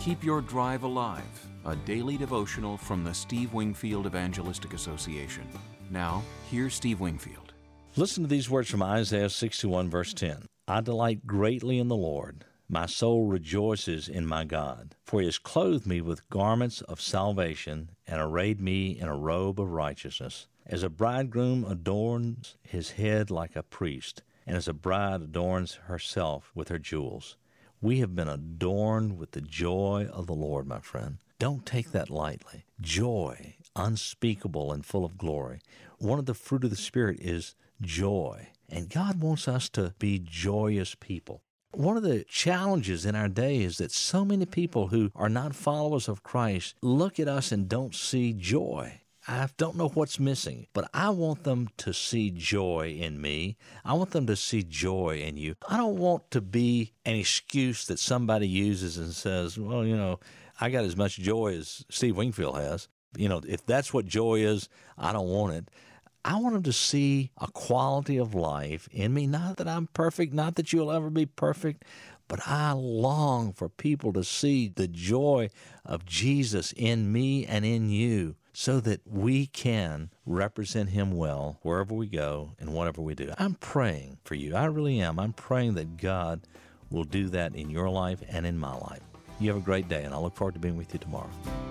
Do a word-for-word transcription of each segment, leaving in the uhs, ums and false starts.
Keep Your Drive Alive, a daily devotional from the Steve Wingfield Evangelistic Association. Now, here's Steve Wingfield. Listen to these words from Isaiah sixty-one, verse ten. I delight greatly in the Lord. My soul rejoices in my God, for he has clothed me with garments of salvation and arrayed me in a robe of righteousness. As a bridegroom adorns his head like a priest, and as a bride adorns herself with her jewels. We have been adorned with the joy of the Lord, my friend. Don't take that lightly. Joy, unspeakable and full of glory. One of the fruit of the Spirit is joy, and God wants us to be joyous people. One of the challenges in our day is that so many people who are not followers of Christ look at us and don't see joy. I don't know what's missing, but I want them to see joy in me. I want them to see joy in you. I don't want to be an excuse that somebody uses and says, well, you know, I got as much joy as Steve Wingfield has. You know, if that's what joy is, I don't want it. I want them to see a quality of life in me. Not that I'm perfect, not that you'll ever be perfect, but I long for people to see the joy of Jesus in me and in you, so that we can represent him well wherever we go and whatever we do. I'm praying for you. I really am. I'm praying that God will do that in your life and in my life. You have a great day, and I look forward to being with you tomorrow.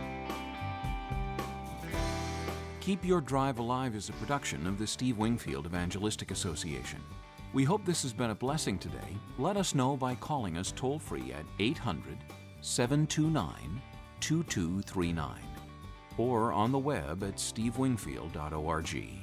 Keep Your Drive Alive is a production of the Steve Wingfield Evangelistic Association. We hope this has been a blessing today. Let us know by calling us toll-free at eight hundred, seven two nine, two two three nine or on the web at steve wingfield dot org.